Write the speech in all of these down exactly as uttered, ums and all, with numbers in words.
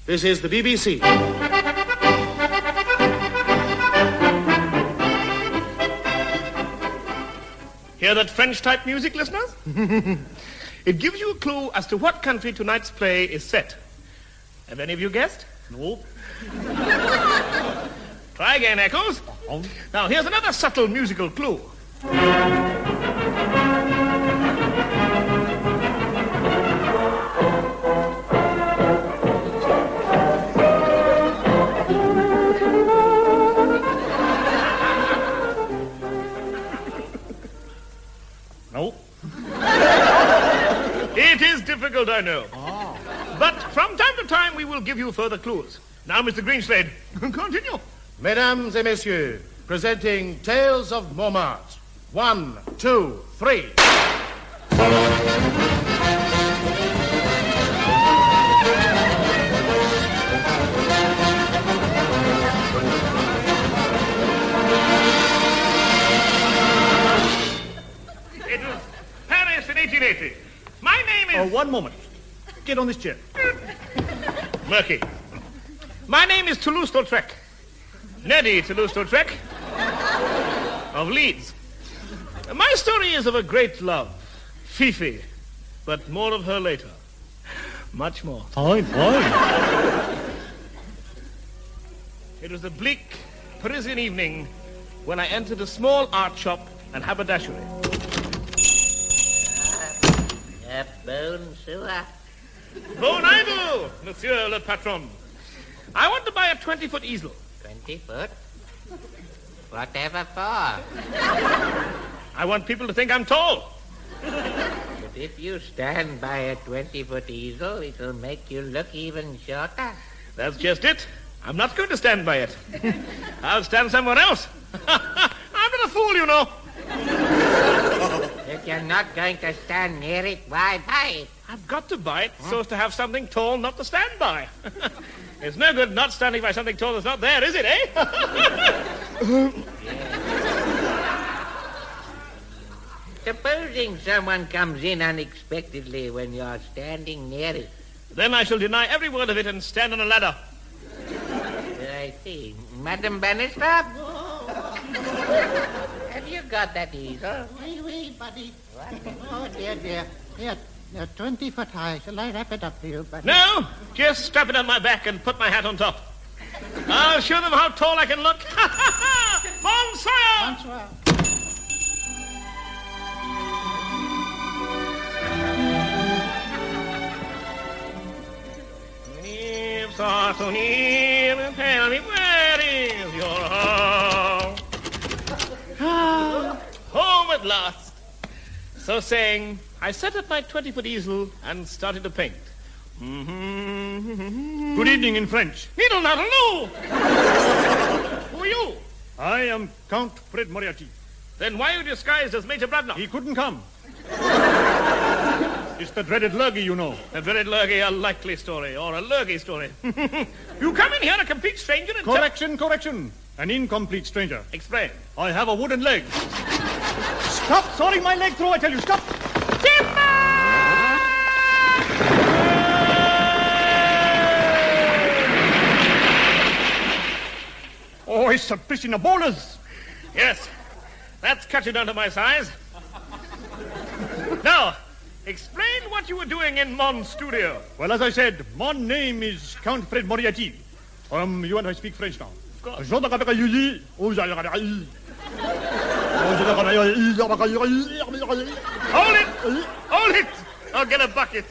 This is the B B C. Hear that French-type music, listeners? It gives you a clue as to what country tonight's play is set. Have any of you guessed? No. Try again, Eccles. Now, here's another subtle musical clue. No. It is difficult, I know. Oh. But from time to time, we will give you further clues. Now, Mister Greenslade, continue. Mesdames et messieurs, presenting Tales of Montmartre. One, two, three. It was Paris in eighteen eighty. My name is... Oh, one moment. Get on this chair. Murky. My name is Toulouse-Lautrec. Neddy Toulouse-Lautrec of Leeds. My story is of a great love, Fifi, but more of her later. Much more. Fine, fine. It was a bleak Parisian evening when I entered a small art shop and haberdashery. Uh, bonsoir. Bon idle, monsieur le patron. I want to buy a twenty-foot easel. Twenty foot? Whatever for? I want people to think I'm tall. But if you stand by a twenty-foot easel, it'll make you look even shorter. That's just it. I'm not going to stand by it. I'll stand somewhere else. I'm not a fool, you know. If you're not going to stand near it, why buy it? I've got to buy it so as to have something tall not to stand by. It's no good not standing by something tall that's not there, is it, eh? Supposing someone comes in unexpectedly when you're standing near it. Then I shall deny every word of it and stand on a ladder. I see. Madame Bannister? Have you got that easel? Wait, wait, buddy. What? Oh, dear, dear. Here, uh, twenty foot high. Shall I wrap it up for you, buddy? No, just strap it on my back and put my hat on top. I'll show them how tall I can look. Bonsoir! Bonsoir. If sought to hear and tell me where is your home? Home at last. So saying, I set up my twenty-foot easel and started to paint. Mm-hmm. Good evening in French. Needle not alone. Who are you? I am Count Fred Moriarty. Then why are you disguised as Major Bradnock? He couldn't come. It's the dreaded lurgy, you know. A dreaded lurgy, a likely story, or a lurgy story. You come in here a complete stranger and... Correction, correction. An incomplete stranger. Explain. I have a wooden leg. Stop sawing my leg through, I tell you. Stop. Timber! Oh, it's a fishing of bowlers. Yes, that's cut you down to my size. Now, explain what you were doing in Mon's studio. Well, as I said, my name is Count Fred Moriarty. Um, you and I speak French now. Of course. Hold Hold it! Hold it! I'll get a bucket.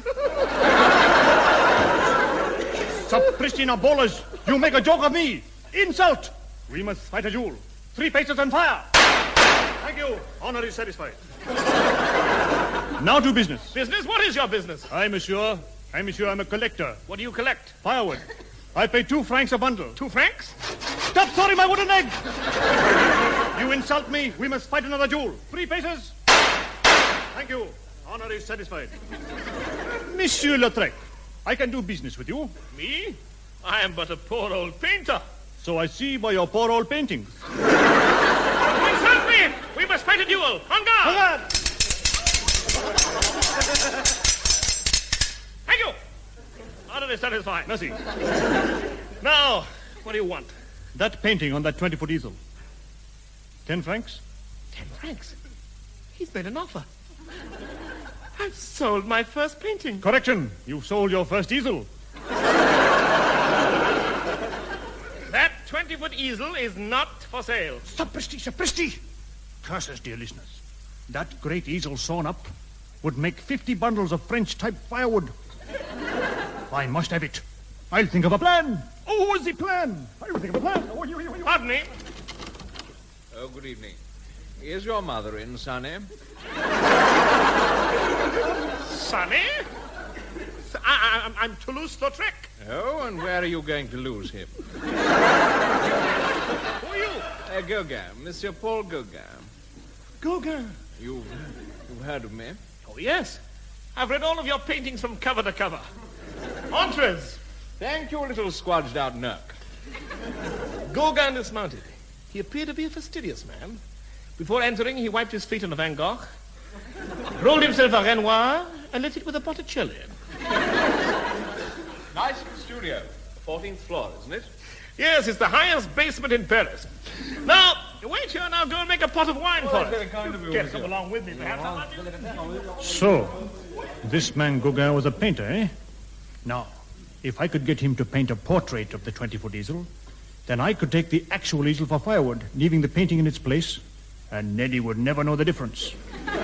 Sapristi bowlers, you make a joke of me. Insult. We must fight a duel. Three paces and fire. Thank you. Honor is satisfied. Now to business. Business? What is your business? I, monsieur, I, monsieur, I'm a collector. What do you collect? Firewood. I pay two francs a bundle. Two francs? Stop sawing my wooden leg! You insult me. We must fight another duel. Three paces. Thank you. Honor is satisfied. Monsieur Lautrec, I can do business with you. Me? I am but a poor old painter. So I see by your poor old paintings. You insult me! We must fight a duel. On guard! Thank you. All Honor is satisfied. Merci. Now, what do you want? That painting on that twenty-foot easel. Ten francs? Ten francs? He's made an offer. I've sold my first painting. Correction. You've sold your first easel. That twenty-foot easel is not for sale. Sapristi, sapristi! Curses, dear listeners. That great easel sawn up would make fifty bundles of French-type firewood. I must have it. I'll think of a plan. Oh, the plan. I will think of a plan. Oh, you, you, you. Pardon me. Oh, good evening. Is your mother in, Sonny? Sonny? I, I, I'm Toulouse-Lautrec. Oh, and where are you going to lose him? Who are you? Uh, Gauguin, Monsieur Paul Gauguin. Gauguin. You've, you've heard of me? Oh, yes. I've read all of your paintings from cover to cover. Entrez. Thank you, little squadged-out Nurk. Gauguin dismounted. He appeared to be a fastidious man. Before entering, he wiped his feet on a Van Gogh, rolled himself a Renoir, and lit it with a Botticelli. Nice studio. fourteenth floor, isn't it? Yes, it's the highest basement in Paris. Now, wait here. Now go and make a pot of wine for that's us. very kind of you, Yes, monsieur. come along with me, perhaps. So, this man Gauguin was a painter, eh? Now, if I could get him to paint a portrait of the twenty-foot easel, then I could take the actual easel for firewood, leaving the painting in its place, and Neddy would never know the difference.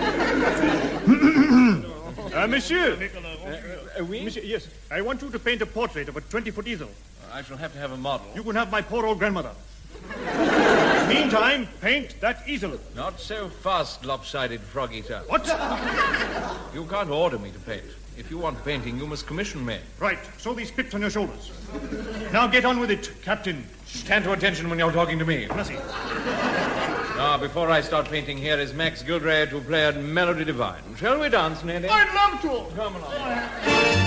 uh, monsieur. Uh, oui? Monsieur, yes, I want you to paint a portrait of a twenty-foot easel. I shall have to have a model. You can have my poor old grandmother. Meantime, paint that easel. Not so fast, lopsided frog eater. What? You can't order me to paint. If you want painting, you must commission me. Right, sew these pips on your shoulders. Now get on with it, Captain. Stand to attention when you're talking to me. Merci. Now, before I start painting, here is Max Gilray to play a melody divine. Shall we dance, Neddy? I'd love to. Come along.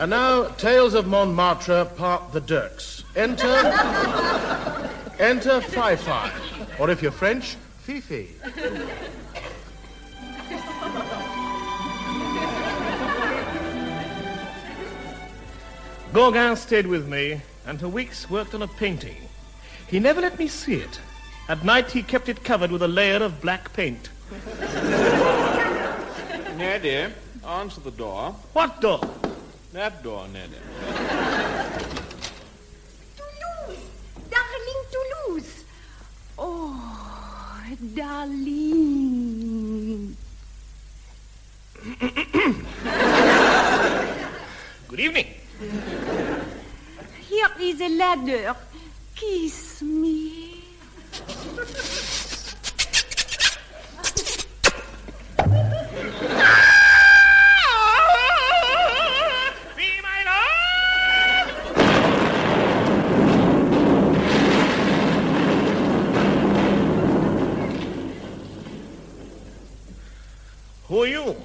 And now, Tales of Montmartre, part the Dirks. Enter... enter Fi-Fi. Or if you're French, Fifi. Gauguin stayed with me and for weeks worked on a painting. He never let me see it. At night he kept it covered with a layer of black paint. Neddy, answer the door. What door? That door, Neddy. Toulouse! Darling Toulouse! Oh, darling. Good evening. Here is a ladder. Kiss me. Be my love! Who are you?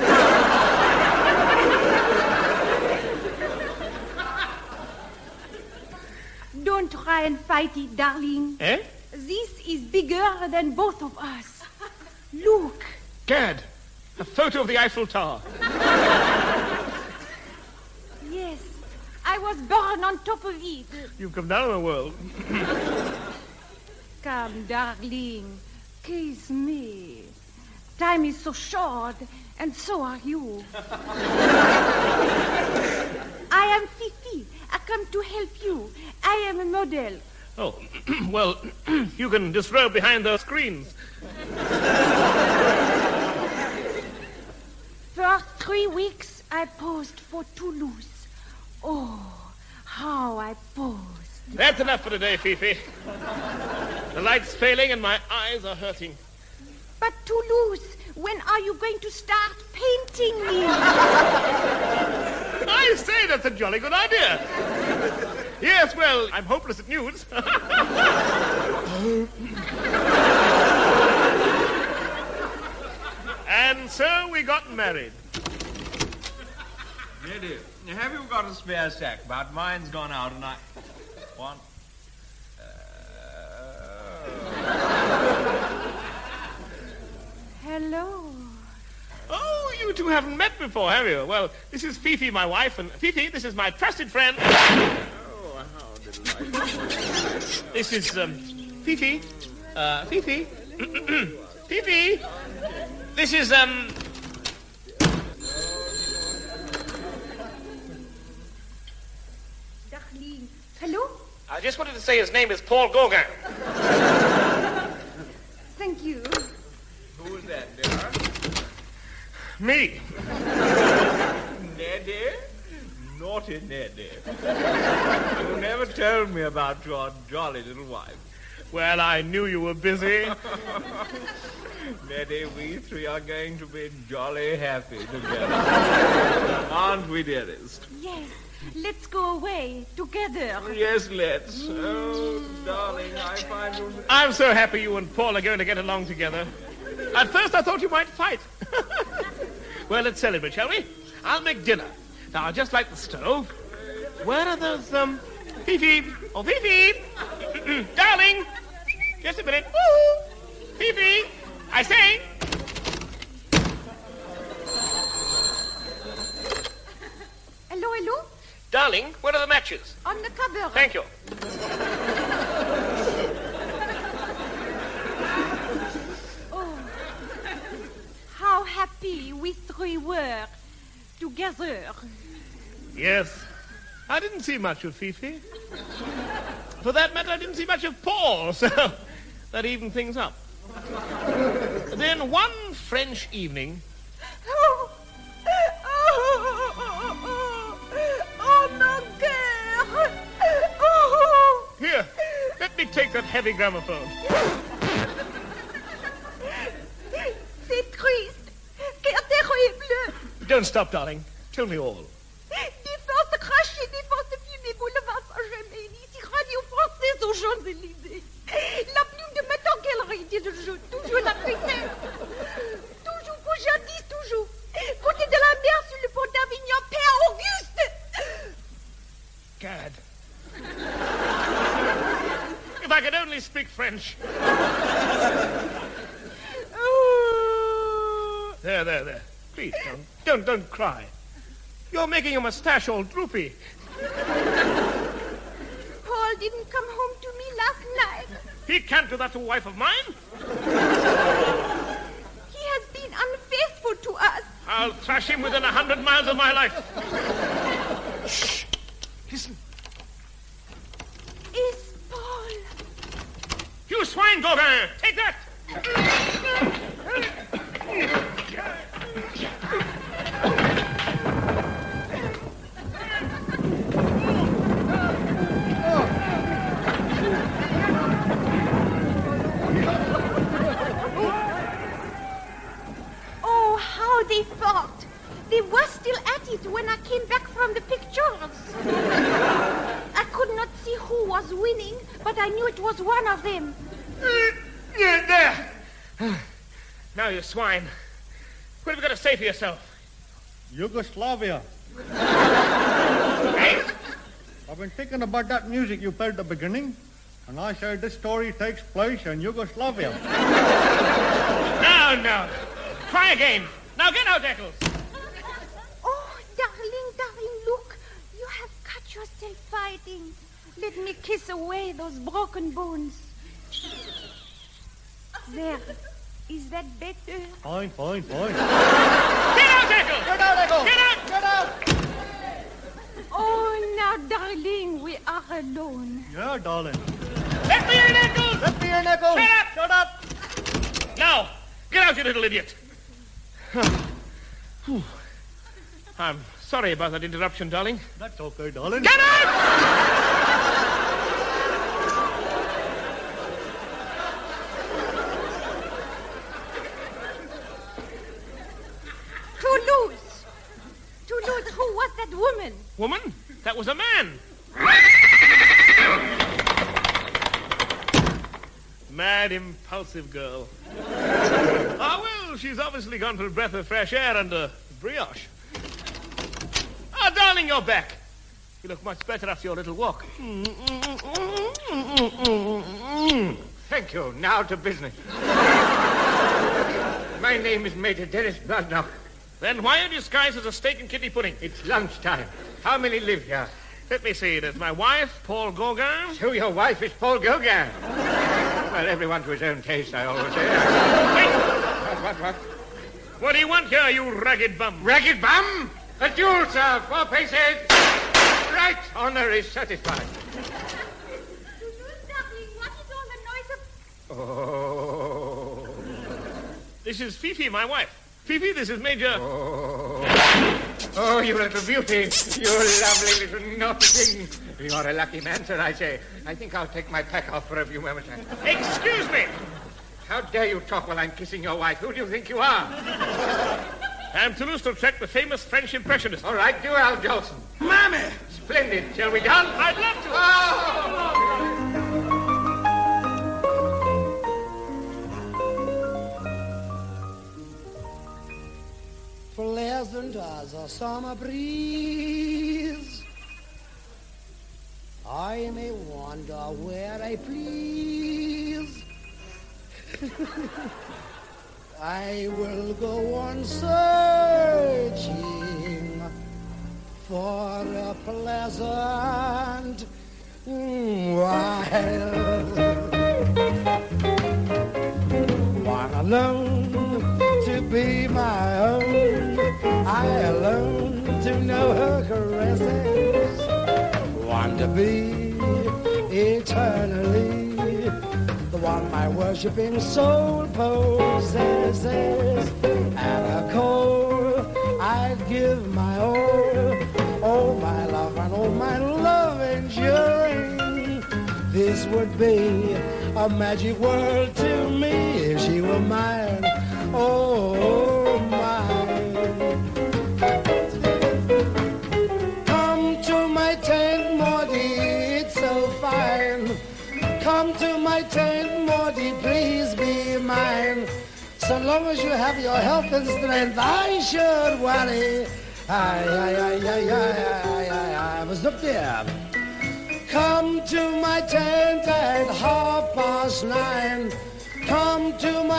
Don't try and fight it, darling. Eh? This is bigger than both of us. Look. Gad, a photo of the Eiffel Tower. Yes, I was born on top of it. You've come down in the world. Come, darling, kiss me. Time is so short, and so are you. I am Fifi. I come to help you. I am a model. Oh, well, you can disrobe behind those screens. For three weeks, I posed for Toulouse. Oh, how I posed. That's enough for today, Fifi. The light's failing and my eyes are hurting. But Toulouse, when are you going to start painting me? I say, that's a jolly good idea. Yes, well, I'm hopeless at nudes. And so we got married. Neddy, have you got a spare sack? But mine's gone out and I... One... Hello. Oh, you two haven't met before, have you? Well, this is Fifi, my wife, and Fifi, this is my trusted friend. Oh, how delightful. This is, um, Fifi. Uh, Fifi. Fifi. This is, um... Darling. Hello? I just wanted to say his name is Paul Gauguin. Thank you. Who's that, dear? Me. Neddy? Naughty Neddy. You never told me about your jolly little wife. Well, I knew you were busy. Neddy, we three are going to be jolly happy together. Aren't we, dearest? Yes. Let's go away together. Yes, let's. Oh, darling, I find you... I'm so happy you and Paul are going to get along together. At first I thought you might fight. Well, let's celebrate, shall we? I'll make dinner. Now, I'll just light the stove. Where are those, um, Fifi? Oh, Fifi! Darling! Just a minute. Woo! Fifi! I say! Hello, hello? Darling, where are the matches? On the cupboard. Thank you. Oh, how happy we three were together. Yes. I didn't see much of Fifi. For that matter, I didn't see much of Paul, so that evened things up. Then one French evening... Oh, oh, oh, oh, mon cœur. Oh. Here, let me take that heavy gramophone. C'est triste. Quel terrible. Don't stop, darling. Tell me all. Défense crachée, défense fumée, boulevard Saint-Germain, ici Radio Française aux Champs-Élysées. La plume de Madame Galerie, dit le jeu, toujours la princesse. Toujours pour jadis, toujours. Côté de la mer sur le pont d'Avignon, Père Auguste. If I could only speak French. Oh. There, there, there. Please, don't, don't, don't cry. You're making your mustache all droopy. Paul didn't come home to me last night. He can't do that to a wife of mine. He has been unfaithful to us. I'll thrash him within a hundred miles of my life. Shh. Listen. It's Paul. You swine, Gauguin! Take that! Oh, how they fought. They were still at it when I came back from the pictures. I could not see who was winning, but I knew it was one of them. Yeah, there. Now, you swine. What have you got to say for yourself? Yugoslavia. Hey? I've been thinking about that music you played at the beginning, and I said this story takes place in Yugoslavia. No, no. Try again. Now get out, Eccles. Oh, darling, darling, look. You have cut yourself fighting. Let me kiss away those broken bones. There. Is that better? Fine, fine, fine. Get out, Eccles! Get out, Echo! Get out! Get out! Oh, now, darling, we are alone. Yeah, darling. Let me in, Eccles! Let me in, Echo! Shut up! Shut up! Now, get out, you little idiot. I'm sorry about that interruption, darling. That's okay, darling. Get out! Toulouse! Toulouse, who was that woman? Woman? That was a man. Mad, impulsive girl. Ah, well, she's obviously gone for a breath of fresh air and a brioche. Ah, darling, you're back. You look much better after your little walk. Thank you. Now to business. My name is Major Dennis Bloodknock. Then why are you disguised as a steak and kidney pudding? It's lunchtime. How many live here? Let me see. There's my wife, Paul Gauguin. So your wife is Paul Gauguin. Well, everyone to his own taste, I always say. Wait! What, what, what? What do you want here, you ragged bum? Ragged bum? A duel, sir. Four paces. Right. Honor is satisfied. Toulouse, darling, what is all the noise of... Oh. This is Fifi, my wife. Fifi, this is Major... Oh. Oh, you little beauty. You lovely little naughty thing. You're a lucky man, sir, I say. I think I'll take my pack off for a few moments. Excuse me. How dare you talk while I'm kissing your wife? Who do you think you are? I'm Toulouse-Lautrec, the famous French impressionist. All right, do Al Jolson. Mammy! Splendid. Shall we done? I'd love to. Oh! Pleasant as a summer breeze, I may wander where I please. I will go on searching for a pleasant while. One alone to be my own, I alone to know her caresses, one to be eternally, the one my worshipping soul possesses. At her call, I'd give my all, all my love and all my love enduring. This would be a magic world to me if she were mine, oh mine. Come to my tent, Maudie, it's so fine. Come to my tent, Maudie, please be mine. So long as you have your health and strength, I should worry. I, I, I, I, I, I, I, I was up there. Come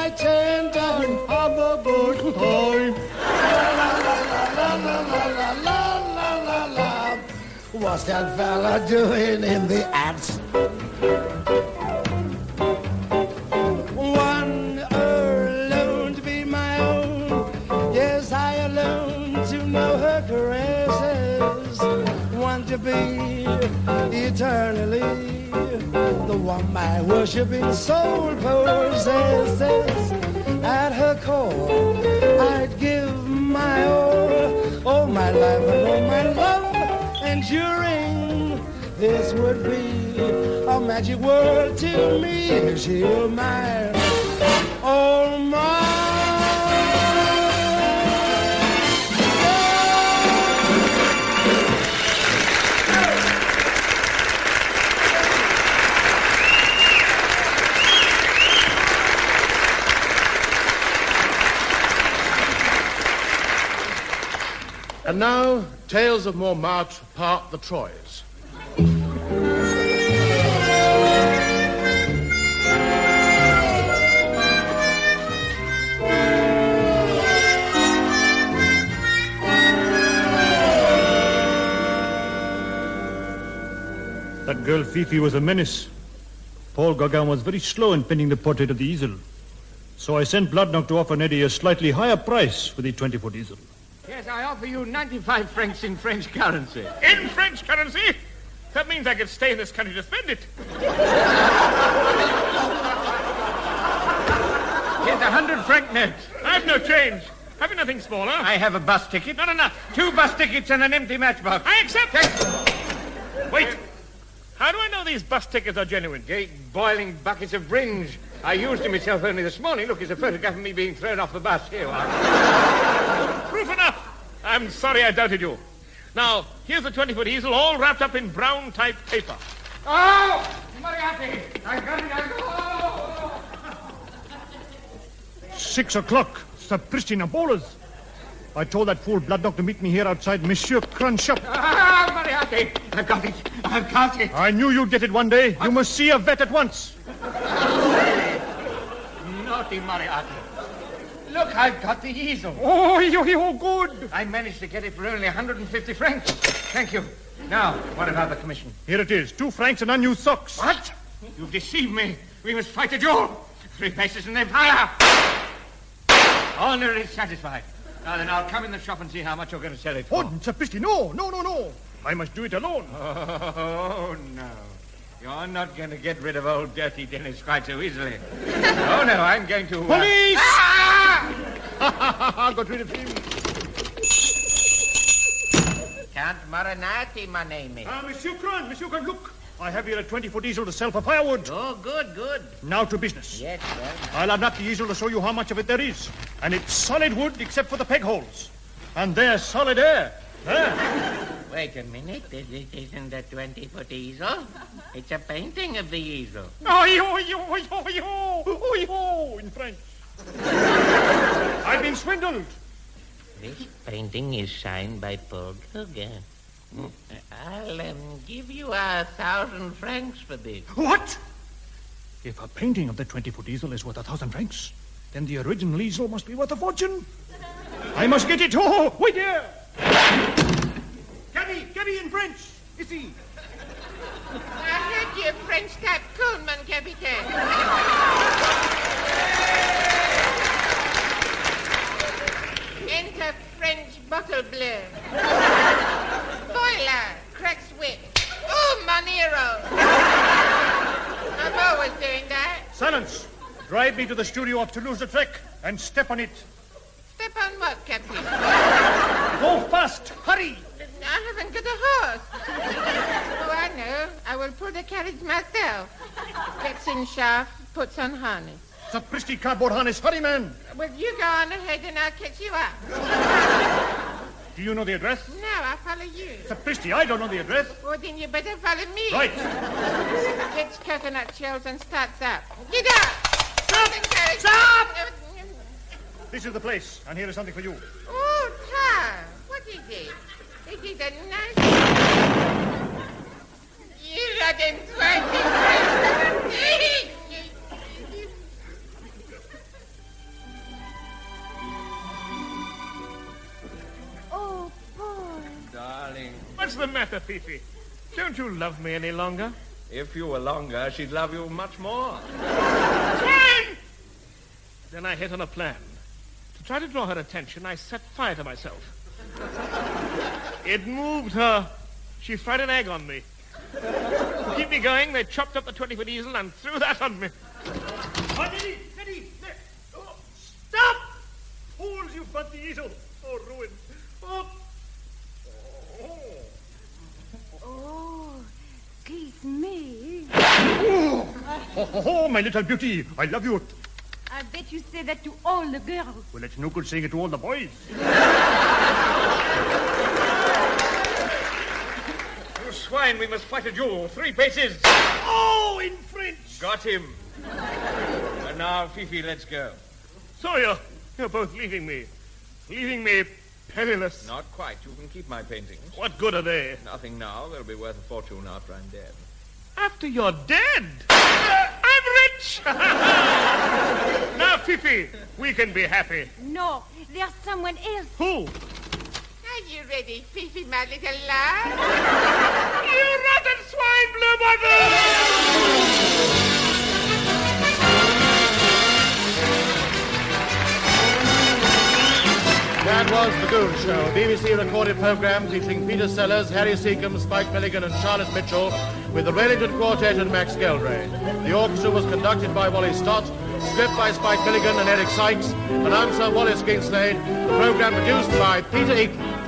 my tent and have a good time. La la la la la la la la la la. What's that fella doing in the ads? One alone to be my own. Yes, I alone to know her caresses. One to be eternally the one my worshiping soul possesses. At her core, I'd give my all, all my life and all my love enduring. This would be a magic world to me if she were mine, all mine. And now, Tales of Montmartre, part The Troyes. That girl Fifi was a menace. Paul Gauguin was very slow in painting the portrait of the easel. So I sent Bloodknock to offer Neddy a slightly higher price for the twenty-foot easel. Yes, I offer you ninety-five francs in French currency. In French currency? That means I could stay in this country to spend it. Here's a hundred franc note. I've no change. Have you nothing smaller? I have a bus ticket. Not enough. Two bus tickets and an empty matchbox. I accept. Wait. How do I know these bus tickets are genuine? Great boiling buckets of bringe. I used them myself only this morning. Look, here's a photograph of me being thrown off the bus. Here you are. Proof enough. I'm sorry I doubted you. Now, here's the twenty-foot easel all wrapped up in brown type paper. Oh! Moriarty! I got it! I got it! Six o'clock. Sapristi Nabolas. I told that fool Bloodknock to meet me here outside Monsieur Crun's shop. Ah, Moriarty! I've got it! I've got it! I knew you'd get it one day. You must see a vet at once. Naughty Moriarty. Look, I've got the easel. Oh, you, you good. I managed to get it for only one hundred fifty francs. Thank you. Now, what about the commission? Here it is. Two francs and unused socks. What? You've deceived me. We must fight a duel. Three paces and then fire. Honor is satisfied. Now then, I'll come in the shop and see how much you're going to sell it for. Oh, Sapristi, no, no, no, no. I must do it alone. Oh, no. You're not going to get rid of old dirty Dennis quite so easily. Oh, no, I'm going to... Uh... Police! Ah! Got rid of him. Count Marinati, my name is. Ah, Monsieur Cron, Monsieur Cron, look. I have here a twenty-foot easel to sell for firewood. Oh, good, good. Now to business. Yes, sir. I'll unwrap the easel to show you how much of it there is. And it's solid wood except for the peg holes. And they're solid air. There. Wait a minute. This isn't a twenty-foot easel. It's a painting of the easel. Oh, yo, yo, yo, yo, oh, yo, in French. I've been swindled. This painting is signed by Paul Gauguin. I'll um, give you a thousand francs for this. What? If a painting of the twenty-foot easel is worth a thousand francs, then the original easel must be worth a fortune. I must get it. Oh, wait here. Cabby, cabby in French. Ici. I heard you French type Coleman, Capitaine. Enter French bottle bleu. Boiler, cracks whip. Oh, Monero. I'm always doing that. Silence. Drive me to the studio of Toulouse-Lautrec and step on it. Step on what, Captain? Go fast. Hurry. I haven't got a horse. Oh, I know. I will pull the carriage myself. Gets in shaft, puts on harness. Sapristi cardboard harness. Hurry, man. Well, you go on ahead and I'll catch you up. Do you know the address? No, I'll follow you. Sapristi, I don't know the address. Well, then you better follow me. Right. Gets coconut shells and starts up. Get up! Stop! Stop! This is the place, and here is something for you. Oh, Tom, what is it? It is a nice... You let him twenty. matter, Fifi? Don't you love me any longer? If you were longer, she'd love you much more. Swine! Then I hit on a plan. To try to draw her attention, I set fire to myself. It moved her. She fried an egg on me. To keep me going, they chopped up the twenty-foot easel and threw that on me. Oh, Neddy, Neddy, there. Oh, stop! Fools, you front the easel. Oh, ruin. Oh. Oh. Oh, kiss me. Oh, oh, oh, my little beauty. I love you. I bet you say that to all the girls. Well, it's no good saying it to all the boys. You swine, we must fight a duel. Three paces. Oh, in French. Got him. And now, Fifi, let's go. So you're, you're both leaving me. Leaving me penniless. Not quite. You can keep my paintings. What good are they? Nothing now. They'll be worth a fortune after I'm dead. After you're dead? Uh, I'm rich! Now, Fifi, we can be happy. No, there's someone else. Who? Are you ready, Fifi, my little love? You rotten swine, Blue Bottle! That was The Goon Show, a B B C recorded program featuring Peter Sellers, Harry Seacombe, Spike Milligan and Charlotte Mitchell with the Railington Quartet and Max Geldray. The orchestra was conducted by Wally Stott, script by Spike Milligan and Eric Sykes, announcer Wallace Kingslade, the program produced by Peter Eaton.